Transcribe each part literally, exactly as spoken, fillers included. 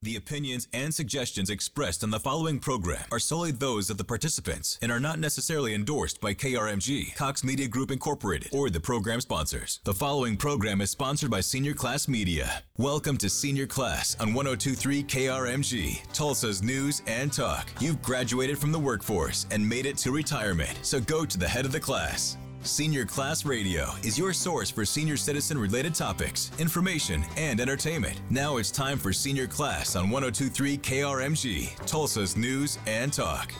The opinions and suggestions expressed on the following program are solely those of the participants and are not necessarily endorsed by K R M G, Cox Media Group Incorporated, or the program sponsors. The following program is sponsored by Senior Class Media. Welcome to Senior Class on one oh two point three K R M G, Tulsa's news and talk. You've graduated from the workforce and made it to retirement, so go to the head of the class. Senior Class Radio is your source for senior citizen-related topics, information, and entertainment. Now it's time for Senior Class on one oh two point three K R M G, Tulsa's news and talk.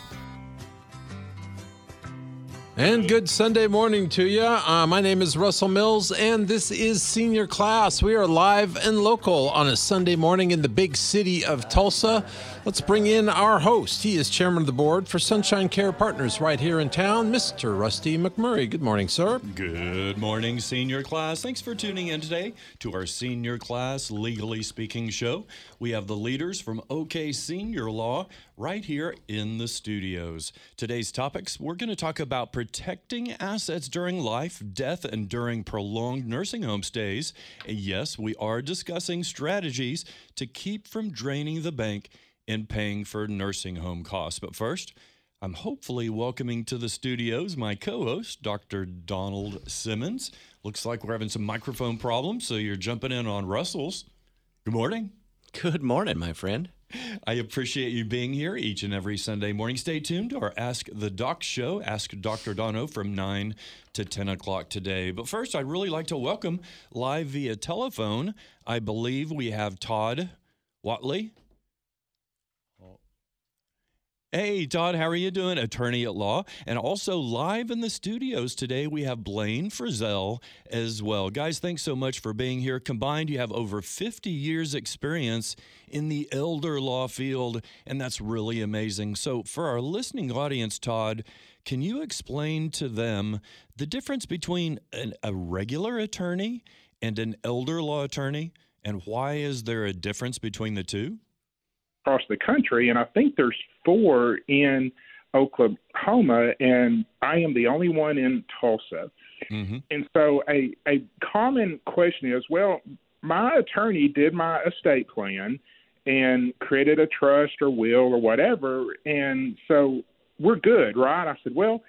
And good Sunday morning to you. Uh, my name is Russell Mills, and this is Senior Class. We are live and local on a Sunday morning in the big city of Tulsa. Let's bring in our host. He is chairman of the board for Sunshine Care Partners right here in town, Mister Rusty McMurray. Good morning, sir. Good morning, Senior Class. Thanks for tuning in today to our Senior Class Legally Speaking show. We have the leaders from OK Senior Law right here in the studios. Today's topics, we're going to talk about protecting assets during life, death, and during prolonged nursing home stays. And yes, we are discussing strategies to keep from draining the bank in paying for nursing home costs. But first, I'm hopefully welcoming to the studios my co-host, Doctor Donald Simmons. Looks like we're having some microphone problems, so you're jumping in on Russell's. Good morning. Good morning, my friend. I appreciate you being here each and every Sunday morning. Stay tuned to our Ask the Doc show, Ask Doctor Dono, from nine to ten o'clock today. But first, I'd really like to welcome live via telephone. I believe we have Todd Watley. Hey, Todd, how are you doing? Attorney at law. And also live in the studios today, we have Blaine Frizzell as well. Guys, thanks so much for being here. Combined, you have over fifty years experience in the elder law field, and that's really amazing. So for our listening audience, Todd, can you explain to them the difference between an, a regular attorney and an elder law attorney, and why is there a difference between the two? Across the country, and I think there's four in Oklahoma, and I am the only one in Tulsa. Mm-hmm. And so a, a common question is, well, my attorney did my estate plan and created a trust or will or whatever, and so we're good, right? I said, well,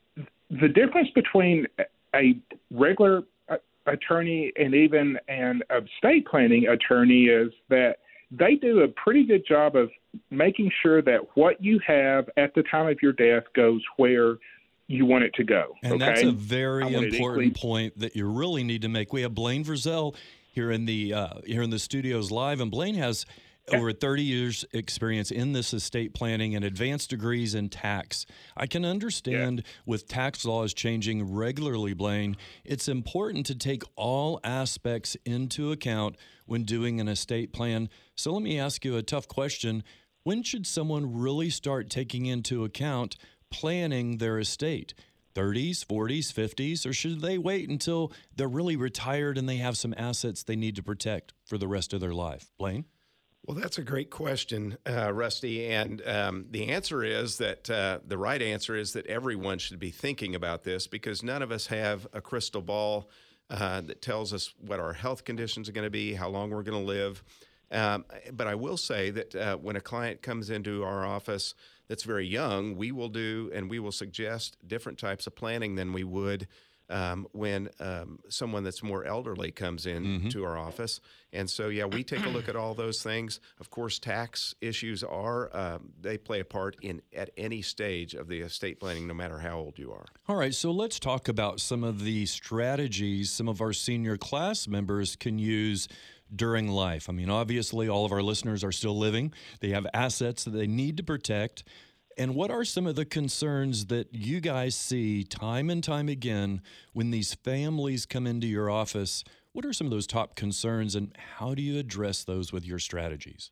the difference between a regular attorney and even an estate planning attorney is that they do a pretty good job of making sure that what you have at the time of your death goes where you want it to go. And okay? That's a very important equally- point that you really need to make. We have Blaine Frizzell here in the uh, here in the studios live, and Blaine has over thirty years experience in this estate planning and advanced degrees in tax. I can understand yeah. with tax laws changing regularly, Blaine, it's important to take all aspects into account when doing an estate plan. So let me ask you a tough question. When should someone really start taking into account planning their estate? thirties, forties, fifties, or should they wait until they're really retired and they have some assets they need to protect for the rest of their life? Blaine? Well, that's a great question, uh, Rusty. And um, the answer is that uh, the right answer is that everyone should be thinking about this, because none of us have a crystal ball uh, that tells us what our health conditions are going to be, how long we're going to live. Um, but I will say that uh, when a client comes into our office that's very young, we will do and we will suggest different types of planning than we would Um, when um, someone that's more elderly comes in mm-hmm. to our office. And so, yeah, we take a look at all those things. Of course, tax issues are, um, they play a part in at any stage of the estate planning, no matter how old you are. All right, so let's talk about some of the strategies some of our senior class members can use during life. I mean, obviously, all of our listeners are still living. They have assets that they need to protect. And what are some of the concerns that you guys see time and time again when these families come into your office? What are some of those top concerns, and how do you address those with your strategies?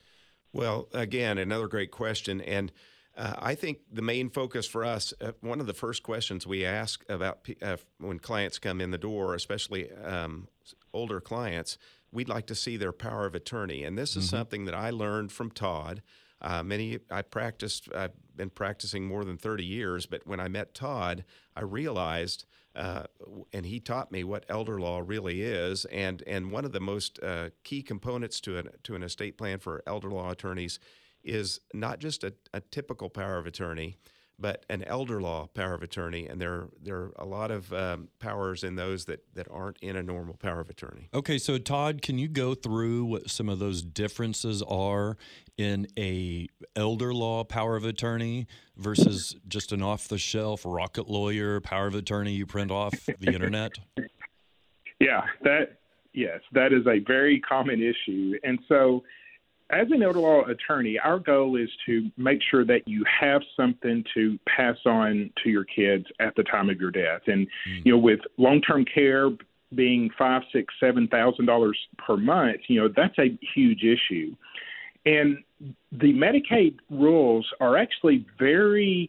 Well, again, another great question. And uh, I think the main focus for us, uh, one of the first questions we ask about uh, when clients come in the door, especially um, older clients, we'd like to see their power of attorney. And this is mm-hmm. something that I learned from Todd. Uh, many I practiced. I've been practicing more than thirty years, but when I met Todd, I realized uh, and he taught me what elder law really is. And and one of the most uh, key components to an to an estate plan for elder law attorneys is not just a, a typical power of attorney, but an elder law power of attorney, and there there are a lot of um, powers in those that, that aren't in a normal power of attorney. Okay, so Todd, can you go through what some of those differences are in a elder law power of attorney versus just an off-the-shelf rocket lawyer power of attorney you print off the internet? Yeah, that yes, that is a very common issue, and so. As an elder law attorney, our goal is to make sure that you have something to pass on to your kids at the time of your death. And, mm. you know, with long-term care being five, six, seven thousand dollars per month, you know, that's a huge issue. And the Medicaid rules are actually very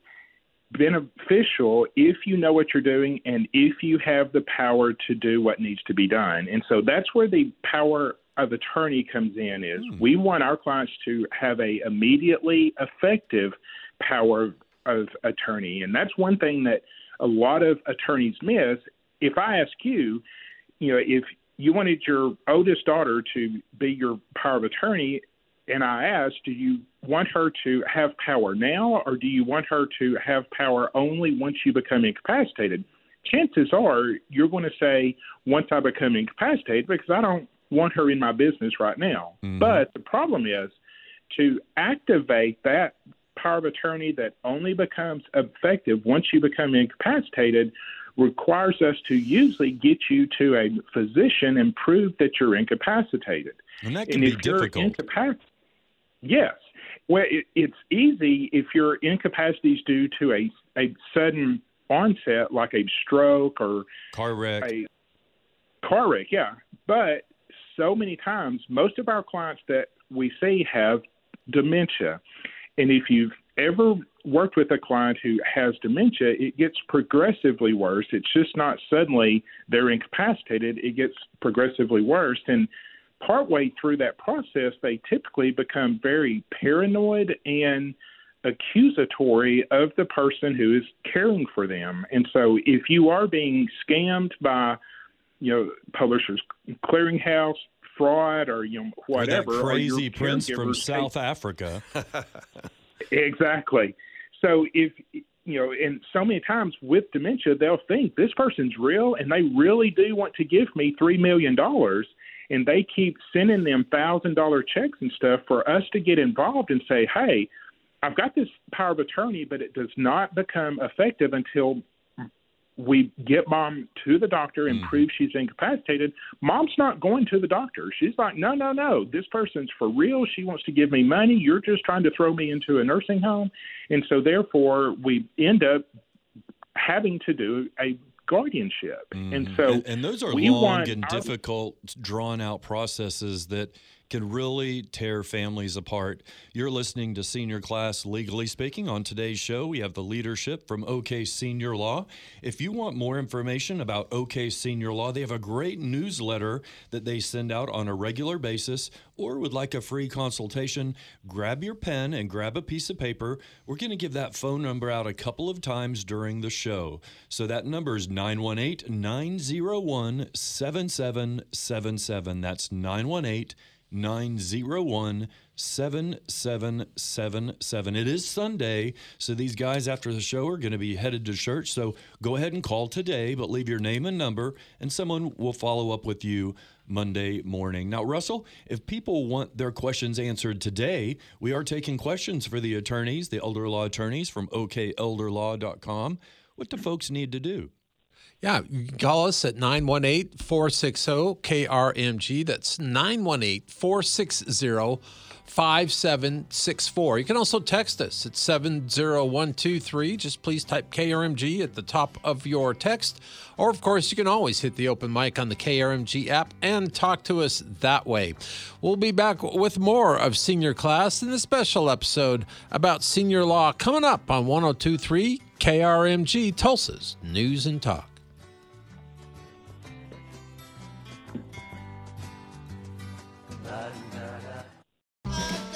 beneficial if you know what you're doing and if you have the power to do what needs to be done. And so that's where the power of attorney comes in is mm. we want our clients to have a immediately effective power of attorney. And that's one thing that a lot of attorneys miss. If I ask you, you know, if you wanted your oldest daughter to be your power of attorney, and I asked, do you want her to have power now, or do you want her to have power only once you become incapacitated? Chances are you're going to say, once I become incapacitated, because I don't want her in my business right now. Mm-hmm. But the problem is to activate that power of attorney that only becomes effective once you become incapacitated requires us to usually get you to a physician and prove that you're incapacitated. And that can and be difficult. Incapac- yes. Well, it, it's easy if your incapacity is due to a, a sudden onset, like a stroke or car wreck. A car wreck, yeah. But so many times, most of our clients that we see have dementia. And if you've ever worked with a client who has dementia, it gets progressively worse. It's just not suddenly they're incapacitated. It gets progressively worse. And partway through that process, they typically become very paranoid and accusatory of the person who is caring for them. And so if you are being scammed by, you know, Publishers Clearinghouse, fraud, or, you know, whatever. Or that crazy prince from South take... Africa. Exactly. So if, you know, and so many times with dementia, they'll think this person's real and they really do want to give me three million dollars. And they keep sending them one thousand dollars checks and stuff for us to get involved and say, hey, I've got this power of attorney, but it does not become effective until we get mom to the doctor and mm. prove she's incapacitated. Mom's not going to the doctor. She's like, no, no, no, this person's for real. She wants to give me money. You're just trying to throw me into a nursing home. And so therefore we end up having to do a guardianship. Mm. And so and, and those are long and our, difficult, drawn out processes that can really tear families apart. You're listening to Senior Class Legally Speaking. On today's show, we have the leadership from OK Senior Law. If you want more information about OK Senior Law, they have a great newsletter that they send out on a regular basis, or would like a free consultation, grab your pen and grab a piece of paper. We're going to give that phone number out a couple of times during the show. So that number is nine one eight, nine zero one, seven seven seven seven. That's nine one eight, nine zero one, seven seven seven seven. It is Sunday, so these guys after the show are going to be headed to church. So go ahead and call today, but leave your name and number, and someone will follow up with you Monday morning. Now, Russell, if people want their questions answered today, we are taking questions for the attorneys, the elder law attorneys from O K elder law dot com. What do folks need to do? Yeah, you can call us at nine one eight, four six zero, K R M G. That's nine one eight, four six zero, five seven six four. You can also text us at seven zero one two three. Just please type K R M G at the top of your text. Or, of course, you can always hit the open mic on the K R M G app and talk to us that way. We'll be back with more of Senior Class in the special episode about senior law coming up on one oh two point three K R M G, Tulsa's News and Talk.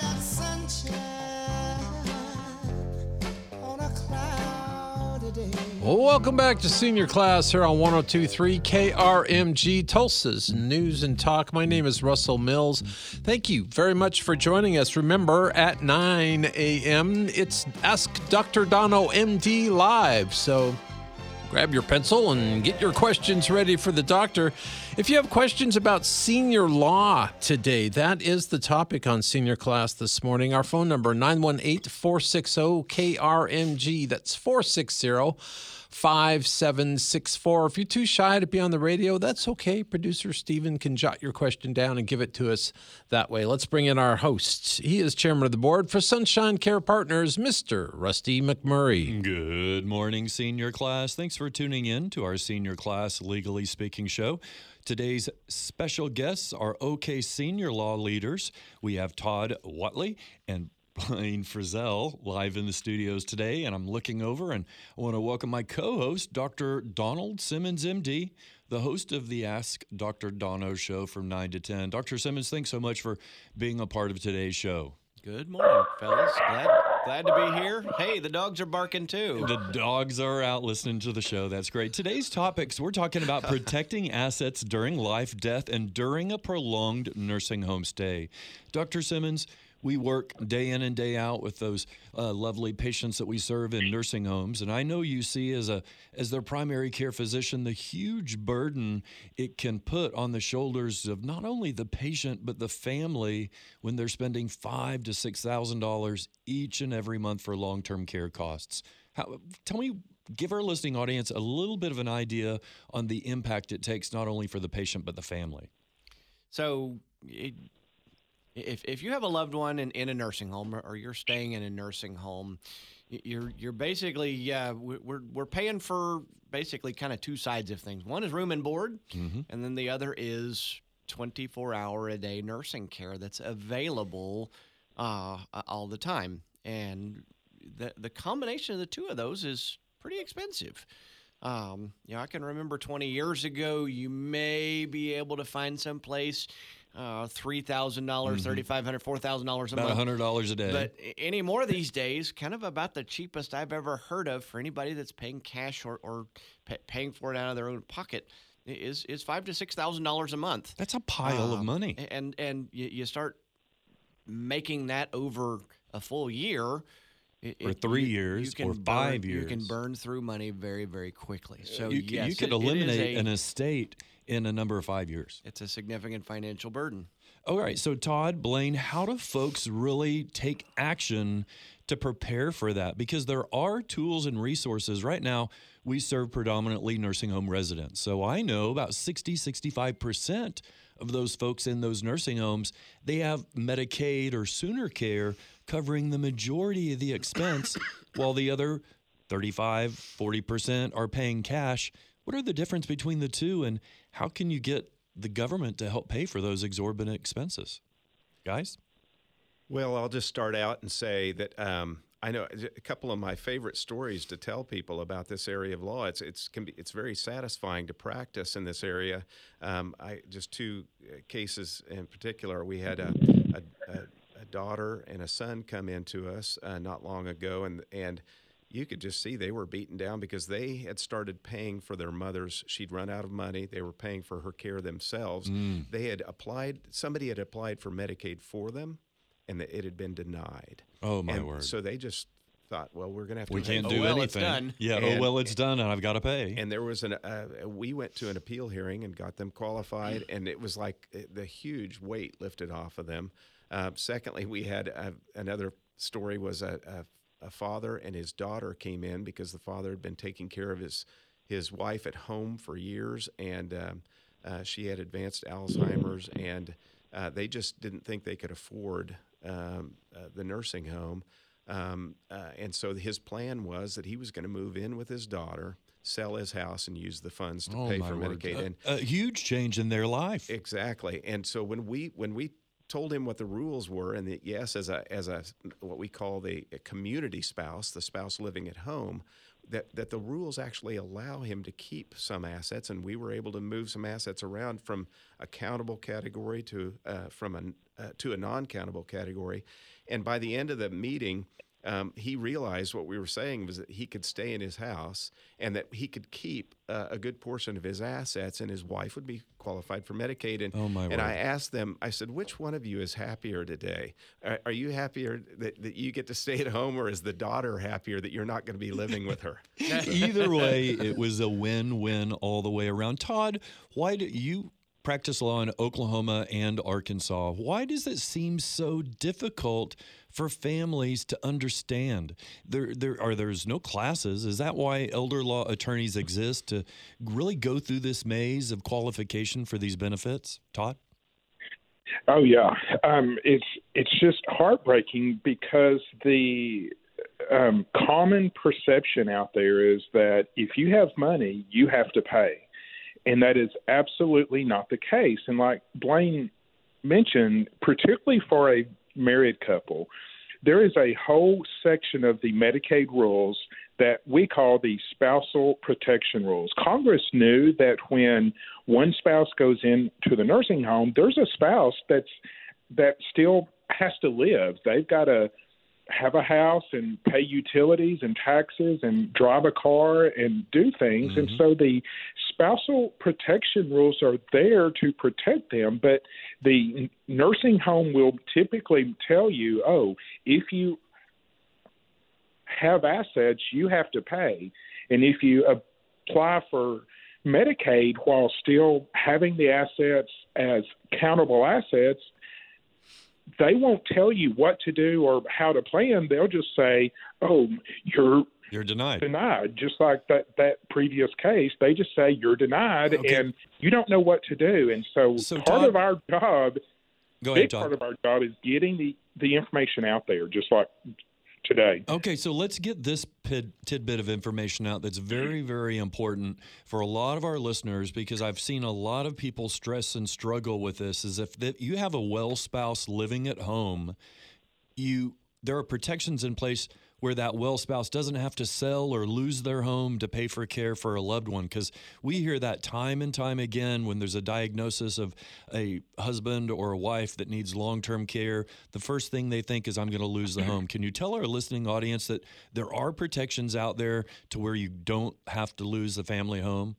On a cloudy day. Well, welcome back to Senior Class here on one oh two point three K R M G, Tulsa's News and Talk. My name is Russell Mills. Thank you very much for joining us. Remember, at nine a.m., it's Ask Doctor Dono M D Live. So grab your pencil and get your questions ready for the doctor. If you have questions about senior law today, that is the topic on Senior Class this morning. Our phone number, nine one eight, four six zero, K R M G. That's four six zero, five seven six four. If you're too shy to be on the radio, that's okay. Producer Steven can jot your question down and give it to us that way. Let's bring in our host. He is chairman of the board for Sunshine Care Partners, Mister Rusty McMurray. Good morning, Senior Class. Thanks for tuning in to our Senior Class Legally Speaking show. Today's special guests are OK Senior Law leaders. We have Todd Whatley and Blaine Frizzell live in the studios today, and I'm looking over and I want to welcome my co-host, Doctor Donald Simmons, M D, the host of the Ask Doctor Dono show from nine to ten. Doctor Simmons, thanks so much for being a part of today's show. Good morning, fellas. Glad glad to be here. Hey, the dogs are barking too. The dogs are out listening to the show. That's great. Today's topics, we're talking about protecting assets during life, death, and during a prolonged nursing home stay. Doctor Simmons, we work day in and day out with those uh, lovely patients that we serve in nursing homes, and I know you see as a as their primary care physician the huge burden it can put on the shoulders of not only the patient but the family when they're spending five to six thousand dollars each and every month for long-term care costs. How, tell me, give our listening audience a little bit of an idea on the impact it takes not only for the patient but the family. So. It, If if you have a loved one in, in a nursing home or you're staying in a nursing home, you're you're basically yeah we're we're paying for basically kind of two sides of things. One is room and board, mm-hmm. and then the other is twenty-four hour a day nursing care that's available uh, all the time. And the the combination of the two of those is pretty expensive. Um, you know, I can remember twenty years ago, you may be able to find some place. Uh, three thousand dollars, mm-hmm. thirty-five hundred dollars, four thousand dollars a about month. one hundred dollars a day. But any more these days, kind of about the cheapest I've ever heard of for anybody that's paying cash or, or pay, paying for it out of their own pocket is is five to six thousand dollars a month. That's a pile um, of money. And and you, you start making that over a full year. It, or three you, years, you can or burn, five years. You can burn through money very, very quickly. So you, yes, you could it, eliminate it is a, an estate in a number of five years. It's a significant financial burden. All right. So, Todd, Blaine, how do folks really take action to prepare for that? Because there are tools and resources. Right now, we serve predominantly nursing home residents. So I know about sixty, sixty-five percent of those folks in those nursing homes, they have Medicaid or Sooner Care covering the majority of the expense, while the other thirty-five, forty percent are paying cash. What are the difference between the two, and how can you get the government to help pay for those exorbitant expenses? Guys? Well, I'll just start out and say that um, I know a couple of my favorite stories to tell people about this area of law. It's it's can be it's very satisfying to practice in this area. Um, I just two cases in particular. We had a a, a, a daughter and a son come into us uh, not long ago, and and. You could just see they were beaten down because they had started paying for their mother's. She'd run out of money. They were paying for her care themselves. Mm. They had applied, somebody had applied for Medicaid for them, and it had been denied. Oh, my and word. So they just thought, well, we're going to have to We pay. can't oh, do well, anything. It's done. Yeah, and, oh, well, it's done, and I've got to pay. And there was an, uh, we went to an appeal hearing and got them qualified, and it was like the huge weight lifted off of them. Uh, secondly, we had uh, another story was a, a A father and his daughter came in because the father had been taking care of his his wife at home for years, and um, uh, she had advanced Alzheimer's, and uh, they just didn't think they could afford um, uh, the nursing home. Um, uh, and so his plan was that he was going to move in with his daughter, sell his house, and use the funds to oh, pay my for word. Medicaid. A, and a huge change in their life. Exactly. And so when we when we told him what the rules were, and that yes, as a as a what we call the a community spouse, the spouse living at home, that that the rules actually allow him to keep some assets, and we were able to move some assets around from a countable category to uh, from a uh, to a non-countable category, and by the end of the meeting, um, he realized what we were saying was that he could stay in his house and that he could keep uh, a good portion of his assets, and his wife would be qualified for Medicaid. And, oh my and word. I asked them, I said, which one of you is happier today? Are, are you happier that, that you get to stay at home, or is the daughter happier that you're not going to be living with her? Either way, it was a win-win all the way around. Todd, why do you practice law in Oklahoma and Arkansas? Why does it seem so difficult for families to understand? There, there are there's no classes. Is that why elder law attorneys exist, to really go through this maze of qualification for these benefits? Todd? Oh yeah, um, it's it's just heartbreaking because the um, common perception out there is that if you have money, you have to pay. And that is absolutely not the case. And like Blaine mentioned, particularly for a married couple, there is a whole section of the Medicaid rules that we call the spousal protection rules. Congress knew that when one spouse goes into the nursing home, there's a spouse that's that still has to live. They've got to have a house and pay utilities and taxes and drive a car and do things. Mm-hmm. And so the spousal protection rules are there to protect them, but the nursing home will typically tell you, oh, if you have assets, you have to pay. And if you apply for Medicaid while still having the assets as countable assets, they won't tell you what to do or how to plan. They'll just say, oh, you're You're denied. Denied, just like that, that previous case. They just say you're denied, okay. and you don't know what to do. And so, so part Todd, of our job, go big ahead, Todd. part of our job is getting the, the information out there, just like today. Okay, so let's get this pid, tidbit of information out that's very, very important for a lot of our listeners, because I've seen a lot of people stress and struggle with this, is if that you have a well spouse living at home, you there are protections in place where that well spouse doesn't have to sell or lose their home to pay for care for a loved one. Because we hear that time and time again when there's a diagnosis of a husband or a wife that needs long-term care. The first thing they think is, I'm going to lose the home. Can you tell our listening audience that there are protections out there to where you don't have to lose the family home?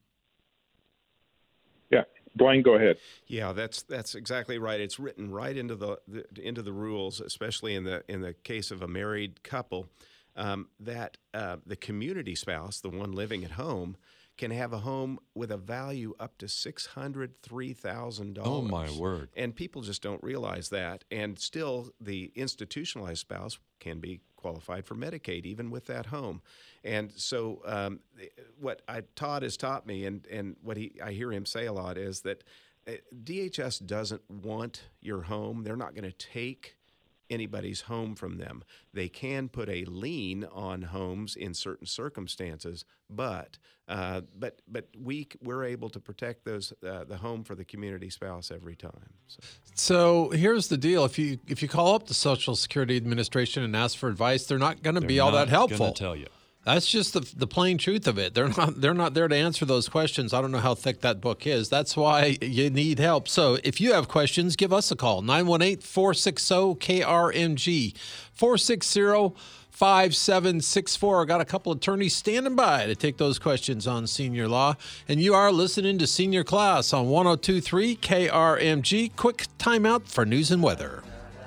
Yeah. Blaine, go ahead. Yeah, that's that's exactly right. It's written right into the, the into the rules, especially in the in the case of a married couple, um, that uh, the community spouse, the one living at home, can have a home with a value up to six hundred three thousand dollars. Oh my word! And people just don't realize that. And still, the institutionalized spouse can be qualified for Medicaid, even with that home. And so um, what I, Todd has taught me, and, and what he I hear him say a lot, is that uh, D H S doesn't want your home. They're not going to take anybody's home from them. They can put a lien on homes in certain circumstances, but uh, but but we we're able to protect those uh, the home for the community spouse every time. So. so here's the deal: if you if you call up the Social Security Administration and ask for advice, they're not going to be all that helpful. They're not going to tell you. That's just the the plain truth of it. They're not they're not there to answer those questions. I don't know how thick that book is. That's why you need help. So if you have questions, give us a call. nine one eight, four six zero, K R M G. four six zero, five seven six four. I got a couple attorneys standing by to take those questions on Senior Law. And you are listening to Senior Class on one oh two point three K R M G. Quick timeout for news and weather.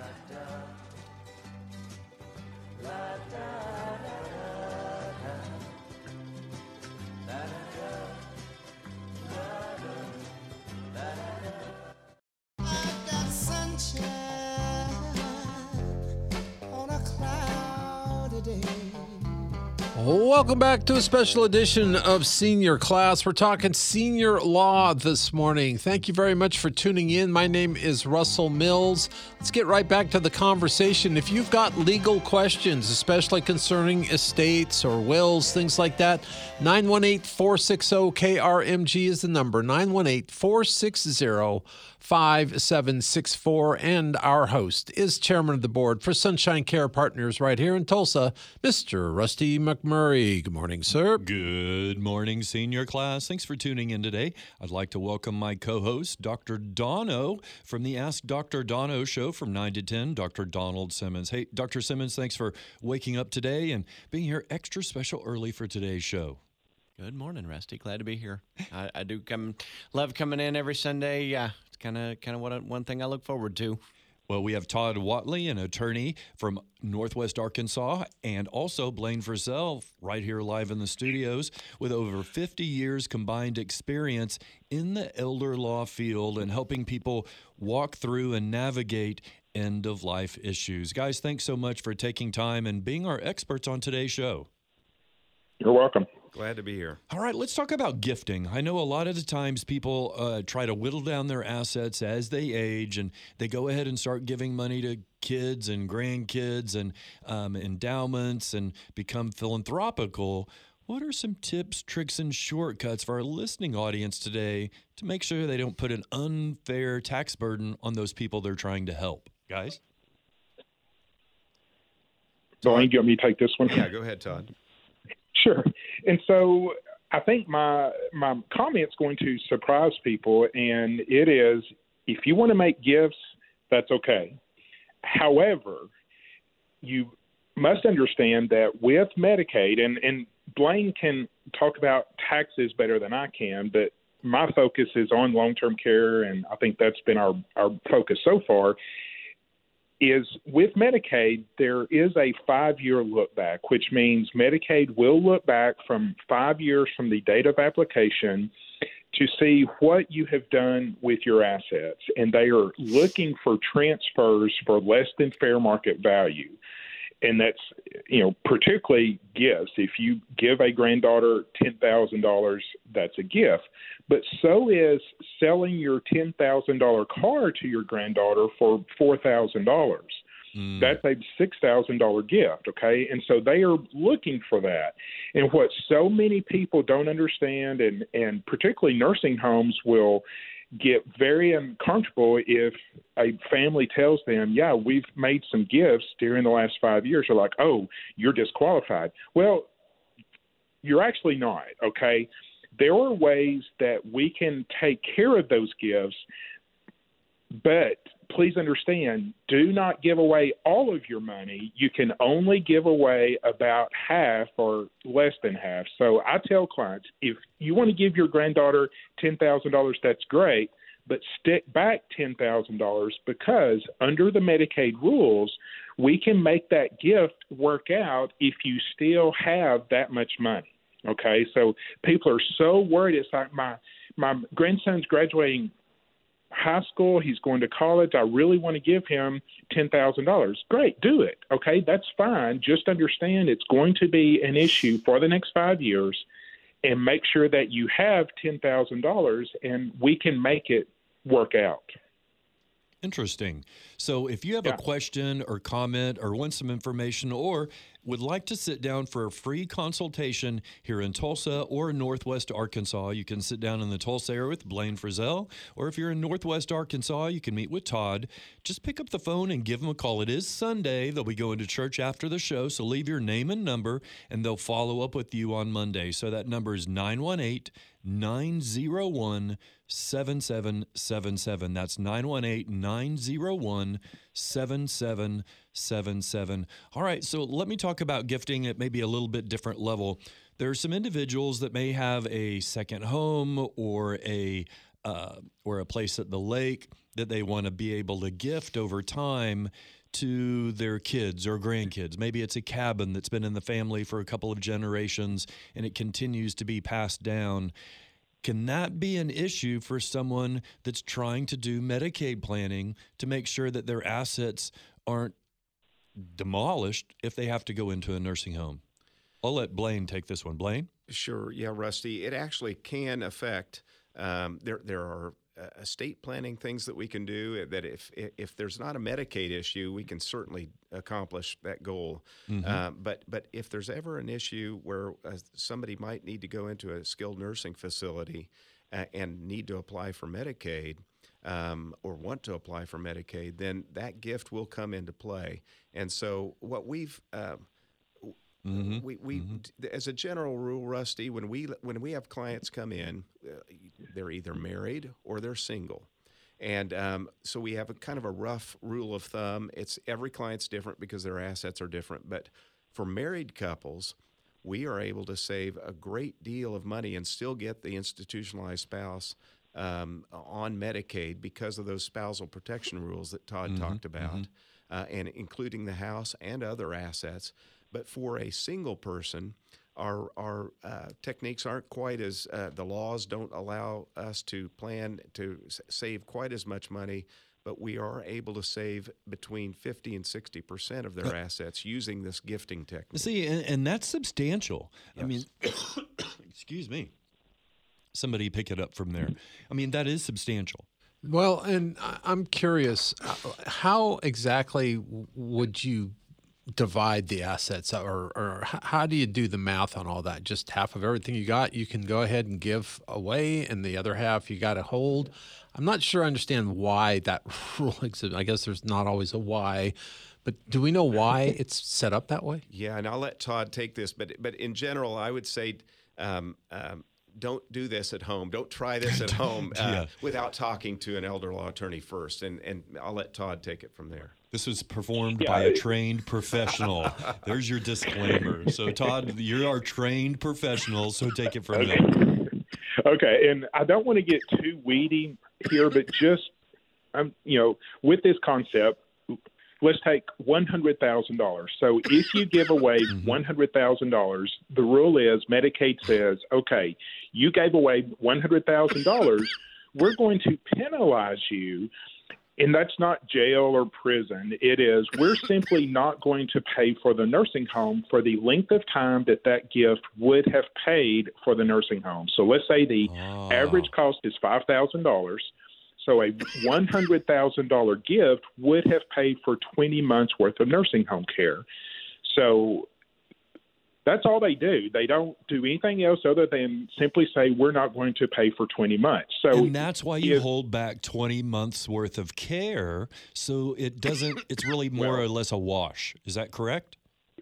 Welcome back to a special edition of Senior Class. We're talking senior law this morning. Thank you very much for tuning in. My name is Russell Mills. Let's get right back to the conversation. If you've got legal questions, especially concerning estates or wills, things like that, nine one eight, four six zero, K R M G is the number. nine one eight, four six zero, five seven six four. And our host is chairman of the board for Sunshine Care Partners right here in Tulsa, Mister Rusty McMurray. Good morning, sir. Good morning, senior class. Thanks for tuning in today. I'd like to welcome my co-host, Doctor Dono, from the Ask Doctor Dono show from nine to ten, Doctor Donald Simmons. Hey, Doctor Simmons, thanks for waking up today and being here extra special early for today's show. Good morning, Rusty. Glad to be here. I, I do come, love coming in every Sunday. Yeah, it's kind of kind of what I, one thing I look forward to. Well, we have Todd Watley, an attorney from Northwest Arkansas, and also Blaine Frizzell right here live in the studios with over fifty years combined experience in the elder law field and helping people walk through and navigate end-of-life issues. Guys, thanks so much for taking time and being our experts on today's show. You're welcome. Glad to be here. All right, let's talk about gifting. I know a lot of the times people uh, try to whittle down their assets as they age, and they go ahead and start giving money to kids and grandkids and um, endowments and become philanthropical. What are some tips, tricks, and shortcuts for our listening audience today to make sure they don't put an unfair tax burden on those people they're trying to help? Guys? Blaine, do you want me to take this one? Yeah, go ahead, Todd. Sure. And so I think my my comment's going to surprise people, and it is, if you want to make gifts, that's okay. However, you must understand that with Medicaid, and, and Blaine can talk about taxes better than I can, but my focus is on long-term care, and I think that's been our, our focus so far, is with Medicaid, there is a five-year look back, which means Medicaid will look back from five years from the date of application to see what you have done with your assets. And they are looking for transfers for less than fair market value. And that's, you know, particularly gifts. If you give a granddaughter ten thousand dollars, that's a gift. But so is selling your ten thousand dollars car to your granddaughter for four thousand dollars. Mm. That's a six thousand dollars gift, okay? And so they are looking for that. And what so many people don't understand, and, and particularly nursing homes will get very uncomfortable if a family tells them, yeah, we've made some gifts during the last five years. They're like, oh, you're disqualified. Well, you're actually not, okay? There are ways that we can take care of those gifts, but please understand, do not give away all of your money. You can only give away about half or less than half. So I tell clients, if you want to give your granddaughter ten thousand dollars, that's great, but stick back ten thousand dollars, because under the Medicaid rules, we can make that gift work out if you still have that much money. Okay, so people are so worried. It's like, my my grandson's graduating high school. He's going to college. I really want to give him ten thousand dollars. Great, do it. Okay, that's fine. Just understand it's going to be an issue for the next five years, and make sure that you have ten thousand dollars, and we can make it work out. Interesting. So if you have Yeah. a question or comment or want some information or would like to sit down for a free consultation here in Tulsa or Northwest Arkansas, you can sit down in the Tulsa area with Blaine Frizzell, or if you're in Northwest Arkansas, you can meet with Todd. Just pick up the phone and give them a call. It is Sunday. They'll be going to church after the show, so leave your name and number, and they'll follow up with you on Monday. So that number is nine one eight, nine zero one, seven seven seven seven. That's nine one eight, nine zero one, seven seven seven seven. All right, so let me talk about gifting at maybe a little bit different level. There are some individuals that may have a second home or a uh, or a place at the lake that they want to be able to gift over time to their kids or grandkids. Maybe it's a cabin that's been in the family for a couple of generations and it continues to be passed down. Can that be an issue for someone that's trying to do Medicaid planning to make sure that their assets aren't demolished if they have to go into a nursing home? I'll let Blaine take this one. Blaine? Sure. Yeah, Rusty. It actually can affect, um, there, there are uh, estate planning things that we can do that if, if there's not a Medicaid issue, we can certainly accomplish that goal. Mm-hmm. Uh, but, but if there's ever an issue where uh, somebody might need to go into a skilled nursing facility uh, and need to apply for Medicaid, um, or want to apply for Medicaid, then that gift will come into play. And so what we've uh, Mm-hmm. We, we mm-hmm. as a general rule, Rusty, when we when we have clients come in, uh, they're either married or they're single, and um, so we have a kind of a rough rule of thumb. It's every client's different because their assets are different. But for married couples, we are able to save a great deal of money and still get the institutionalized spouse um, on Medicaid because of those spousal protection rules that Todd mm-hmm. talked about, mm-hmm. uh, and including the house and other assets. But for a single person, our our uh, techniques aren't quite as uh, the laws don't allow us to plan to s- save quite as much money, but we are able to save between fifty and sixty percent of their uh, assets using this gifting technique. See, and, and that's substantial. Yes. I mean, excuse me. Somebody pick it up from there. I mean, that is substantial. Well, and I'm curious, how exactly would you divide the assets, or, or how do you do the math on all that? Just half of everything you got, you can go ahead and give away, and the other half you got to hold. I'm not sure I understand why that rule exists. I guess there's not always a why, but do we know why it's set up that way? Yeah, and I'll let Todd take this, but but in general, I would say um, um, don't do this at home. Don't try this at home uh, yeah. without talking to an elder law attorney first, and, and I'll let Todd take it from there. This was performed yeah. by a trained professional. There's your disclaimer. So, Todd, you're our trained professional, so take it from okay. there. Okay, and I don't want to get too weedy here, but just, um, you know, with this concept, let's take one hundred thousand dollars. So if you give away mm-hmm. one hundred thousand dollars, the rule is Medicaid says, okay, you gave away one hundred thousand dollars, we're going to penalize you. And that's not jail or prison. It is, we're simply not going to pay for the nursing home for the length of time that that gift would have paid for the nursing home. So let's say the oh. average cost is five thousand dollars. So a one hundred thousand dollars gift would have paid for twenty months worth of nursing home care. So that's all they do. They don't do anything else other than simply say, we're not going to pay for twenty months. So, and that's why you if, hold back twenty months worth of care. So it doesn't, it's really more well, or less a wash. Is that correct?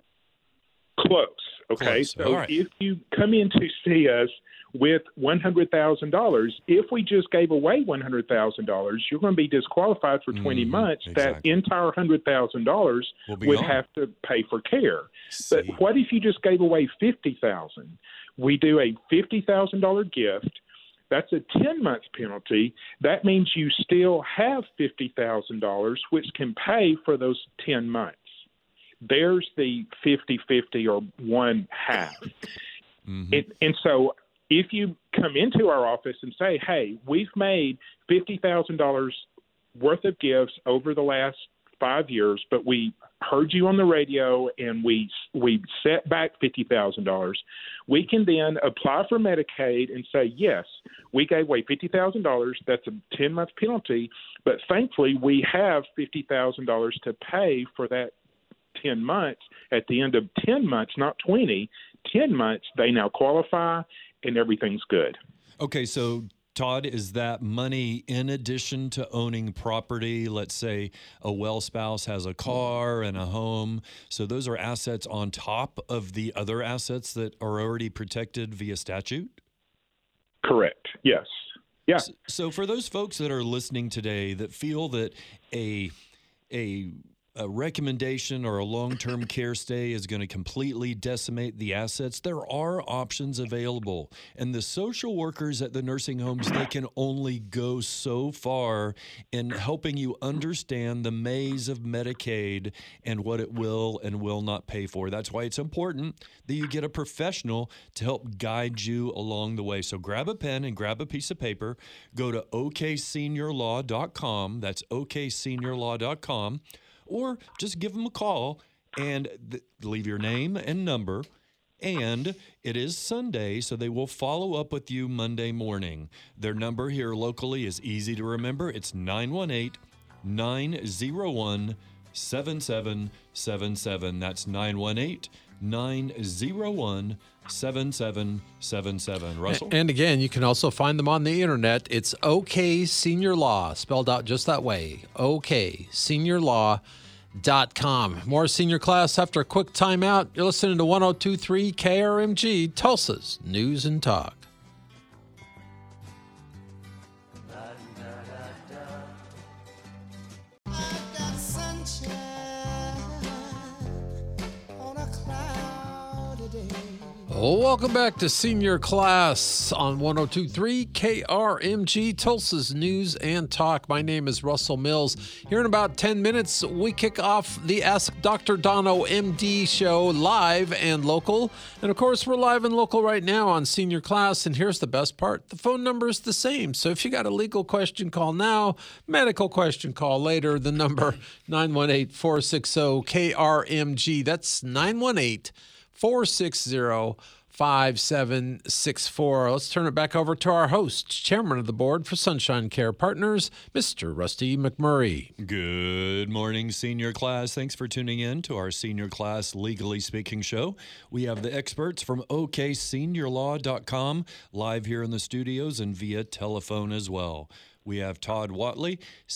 Close. Okay. Close. So right. if you come in to see us with one hundred thousand dollars, if we just gave away one hundred thousand dollars, you're going to be disqualified for twenty mm, months. Exactly. That entire one hundred thousand dollars would gone. have to pay for care. See. But what if you just gave away fifty thousand dollars? We do a fifty thousand dollars gift. That's a ten-month penalty. That means you still have fifty thousand dollars, which can pay for those ten months. There's the fifty-fifty or one half. Mm-hmm. It, and so if you come into our office and say, hey, we've made fifty thousand dollars worth of gifts over the last five years, but we heard you on the radio and we we set back fifty thousand dollars, we can then apply for Medicaid and say, yes, we gave away fifty thousand dollars. That's a ten-month penalty, but thankfully we have fifty thousand dollars to pay for that ten months. At the end of ten months, not twenty, ten months, they now qualify and everything's good. Okay, so Todd, is that money in addition to owning property? Let's say a well spouse has a car and a home. So those are assets on top of the other assets that are already protected via statute? Correct. Yes. Yeah. So, so for those folks that are listening today that feel that a a a recommendation or a long-term care stay is going to completely decimate the assets, there are options available. And the social workers at the nursing homes, they can only go so far in helping you understand the maze of Medicaid and what it will and will not pay for. That's why it's important that you get a professional to help guide you along the way. So grab a pen and grab a piece of paper. Go to O K senior law dot com. That's O K senior law dot com. Or just give them a call and th- leave your name and number. And it is Sunday, so they will follow up with you Monday morning. Their number here locally is easy to remember. It's nine one eight, nine zero one, seven seven seven seven. That's nine one eight, nine zero one, seven seven seven seven. Russell? And again, you can also find them on the internet. It's OK Senior Law, spelled out just that way, OK Senior Law dot com. More Senior Class after a quick timeout. You're listening to one oh two point three K R M G, Tulsa's News and Talk. Welcome back to Senior Class on one oh two point three K R M G, Tulsa's News and Talk. My name is Russell Mills. Here in about ten minutes, we kick off the Ask Doctor Dono M D show live and local. And of course, we're live and local right now on Senior Class. And here's the best part. The phone number is the same. So if you got a legal question, call now. Medical question, call later. The number nine one eight, four six zero, K R M G. That's nine one eight, four six zero, five seven six four. Let's turn it back over to our host, Chairman of the Board for Sunshine Care Partners, Mister Rusty McMurray. Good morning, Senior Class. Thanks for tuning in to our Senior Class Legally Speaking show. We have the experts from O K Senior Law dot com live here in the studios and via telephone as well. We have Todd Whatley,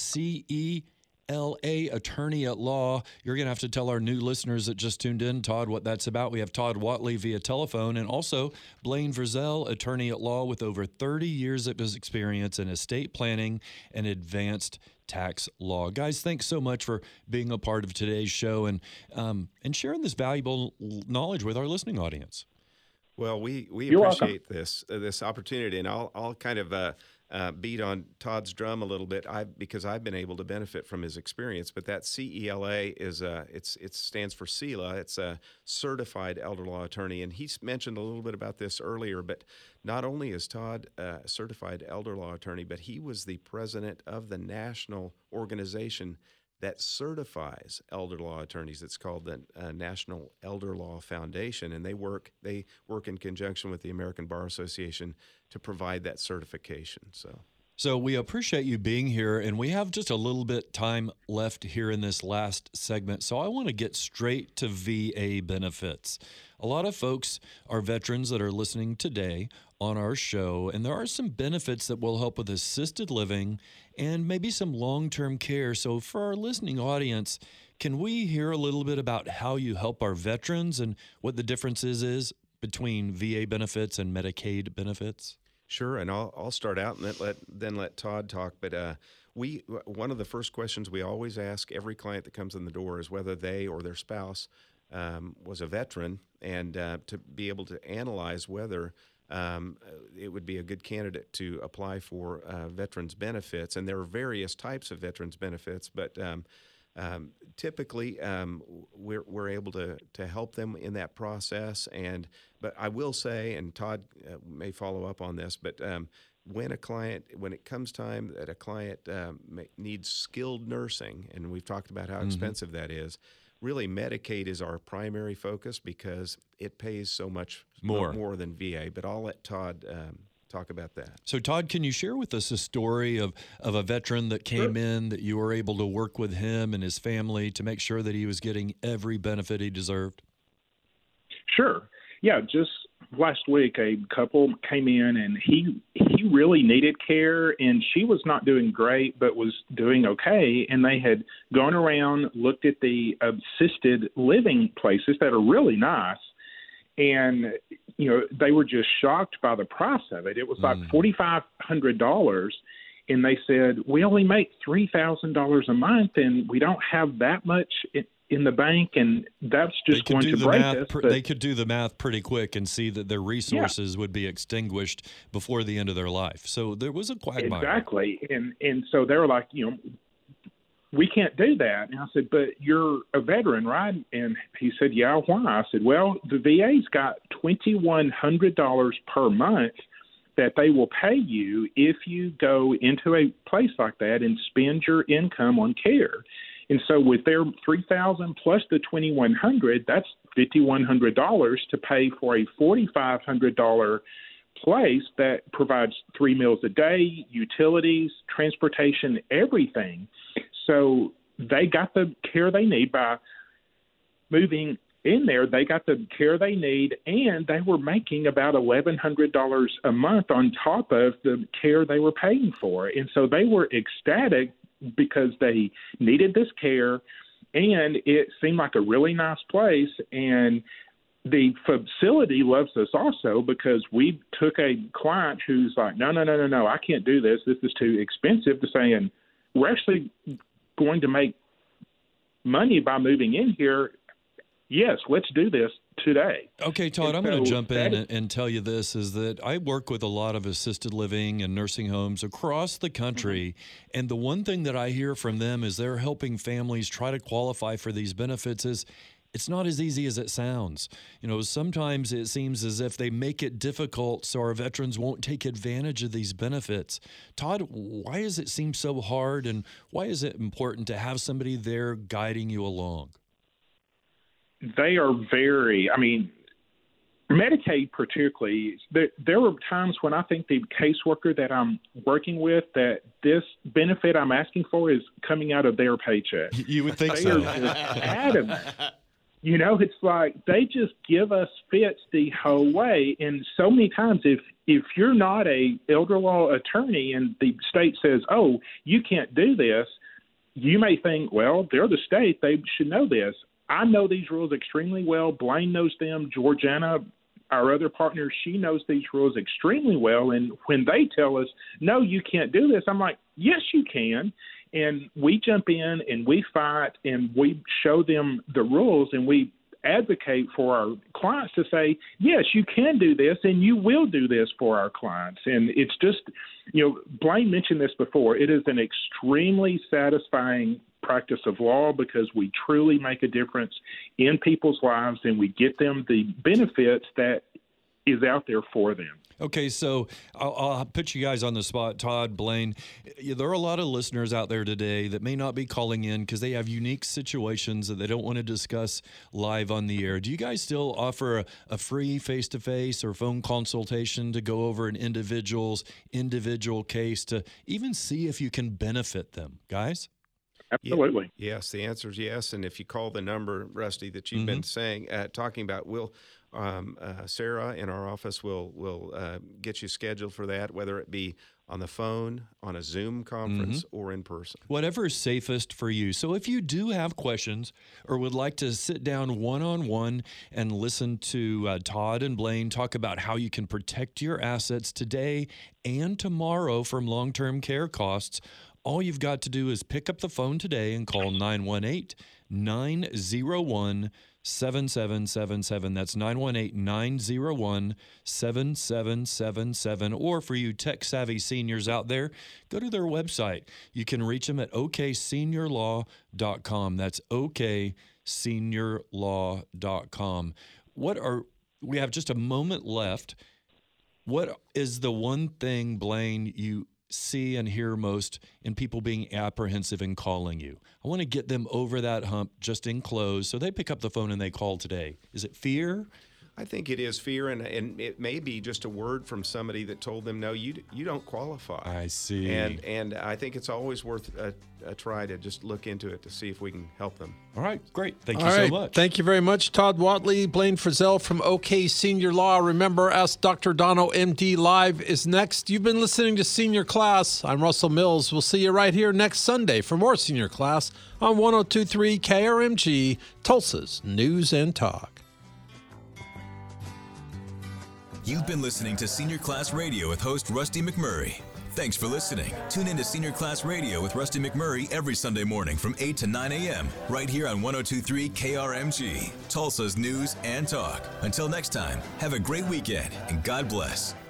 C E L A attorney at law. You're going to have to tell our new listeners that just tuned in, Todd, what that's about. We have Todd Whatley via telephone, and also Blaine Frizzell, attorney at law with over thirty years of his experience in estate planning and advanced tax law. Guys, thanks so much for being a part of today's show and um, and sharing this valuable knowledge with our listening audience. Well, we we You're appreciate welcome. this uh, this opportunity, and I'll I'll kind of uh, uh, beat on Todd's drum a little bit. I because I've been able to benefit from his experience. But that C E L A is uh, it's it stands for C E L A. It's a certified elder law attorney, and he's mentioned a little bit about this earlier. But not only is Todd uh, a certified elder law attorney, but he was the president of the national organization that certifies elder law attorneys. It's called the uh, National Elder Law Foundation, and they work they work in conjunction with the American Bar Association to provide that certification. So, so we appreciate you being here, and we have just a little bit time left here in this last segment. So I want to get straight to V A benefits. A lot of folks are veterans that are listening today on our show, and there are some benefits that will help with assisted living and maybe some long-term care. So for our listening audience, can we hear a little bit about how you help our veterans and what the differences is between V A benefits and Medicaid benefits? Sure, and I'll I'll start out and then let then let Todd talk. But uh, we one of the first questions we always ask every client that comes in the door is whether they or their spouse um, was a veteran, and uh, to be able to analyze whether um, it would be a good candidate to apply for uh, veterans benefits. And there are various types of veterans benefits, but um, um, typically um, we're we're able to to help them in that process. And but I will say, and Todd uh, may follow up on this, but um, when a client, when it comes time that a client um, may, needs skilled nursing, and we've talked about how mm-hmm. expensive that is, really Medicaid is our primary focus because it pays so much more, more than V A. But I'll let Todd um, talk about that. So, Todd, can you share with us a story of, of a veteran that came sure. in, that you were able to work with him and his family to make sure that he was getting every benefit he deserved? Sure. Yeah, just last week a couple came in and he he really needed care, and she was not doing great but was doing okay, and they had gone around, looked at the assisted living places that are really nice, and you know they were just shocked by the price of it. It was like mm. forty-five hundred dollars, and they said, we only make three thousand dollars a month and we don't have that much in, in the bank, and that's just going to break us. Pr- but, they could do the math pretty quick and see that their resources yeah. would be extinguished before the end of their life. So there was a quagmire. Exactly. And and so they were like, you know, we can't do that. And I said, but you're a veteran, right? And he said, yeah, why? I said, well, the V A's got twenty-one hundred dollars per month that they will pay you if you go into a place like that and spend your income on care. And so with their three thousand dollars plus the twenty-one hundred dollars, that's fifty-one hundred dollars to pay for a forty-five hundred dollars place that provides three meals a day, utilities, transportation, everything. So they got the care they need by moving in there. They got the care they need, and they were making about eleven hundred dollars a month on top of the care they were paying for. And so they were ecstatic because they needed this care, and it seemed like a really nice place. And the facility loves us also because we took a client who's like, no, no, no, no, no, I can't do this. This is too expensive, to saying, we're actually going to make money by moving in here. Yes, let's do this today. Okay, Todd, And I'm so going to jump in that- and, and tell you this, is that I work with a lot of assisted living and nursing homes across the country, mm-hmm. and the one thing that I hear from them is they're helping families try to qualify for these benefits is it's not as easy as it sounds. You know, sometimes it seems as if they make it difficult so our veterans won't take advantage of these benefits. Todd, why does it seem so hard, and why is it important to have somebody there guiding you along? They are very, I mean, Medicaid particularly, there, there were times when I think the caseworker that I'm working with, that this benefit I'm asking for is coming out of their paycheck. You would think they so. Are just adamant. You know, it's like they just give us fits the whole way. And so many times, if if you're not a elder law attorney and the state says, oh, you can't do this, you may think, well, they're the state, they should know this. I know these rules extremely well. Blaine knows them. Georgiana, our other partner, she knows these rules extremely well. And when they tell us, no, you can't do this, I'm like, yes, you can. And we jump in and we fight and we show them the rules and we advocate for our clients to say, yes, you can do this and you will do this for our clients. And it's just, you know, Blaine mentioned this before. It is an extremely satisfying practice of law because we truly make a difference in people's lives and we get them the benefits that is out there for them. Okay, so I'll, I'll put you guys on the spot, Todd, Blaine. There are a lot of listeners out there today that may not be calling in because they have unique situations that they don't want to discuss live on the air. Do you guys still offer a, a free face-to-face or phone consultation to go over an individual's individual case to even see if you can benefit them, guys? Absolutely. Yeah, yes, the answer is yes. And if you call the number, Rusty, that you've mm-hmm. been saying, uh, talking about, we'll, um, uh, Sarah in our office will will uh, get you scheduled for that, whether it be on the phone, on a Zoom conference, mm-hmm. or in person. Whatever is safest for you. So if you do have questions or would like to sit down one-on-one and listen to uh, Todd and Blaine talk about how you can protect your assets today and tomorrow from long-term care costs, all you've got to do is pick up the phone today and call nine one eight, nine oh one, seven seven seven seven. That's nine one eight, nine oh one, seven seven seven seven. Or for you tech-savvy seniors out there, go to their website. You can reach them at o k senior law dot com. That's o k senior law dot com. What are we have just a moment left. What is the one thing, Blaine, you see and hear most in people being apprehensive and calling you? I want to get them over that hump just in close so they pick up the phone and they call today. Is it fear? I think it is fear, and and it may be just a word from somebody that told them, no, you you don't qualify. I see. And and I think it's always worth a, a try to just look into it to see if we can help them. All right, great. Thank All you right. so much. Thank you very much, Todd Whatley, Blaine Frizzell from OK Senior Law. Remember, Ask Doctor Dono, M D Live is next. You've been listening to Senior Class. I'm Russell Mills. We'll see you right here next Sunday for more Senior Class on one oh two point three K R M G, Tulsa's News and Talk. You've been listening to Senior Class Radio with host Rusty McMurray. Thanks for listening. Tune in to Senior Class Radio with Rusty McMurray every Sunday morning from eight to nine a.m. right here on one oh two point three K R M G, Tulsa's News and Talk. Until next time, have a great weekend and God bless.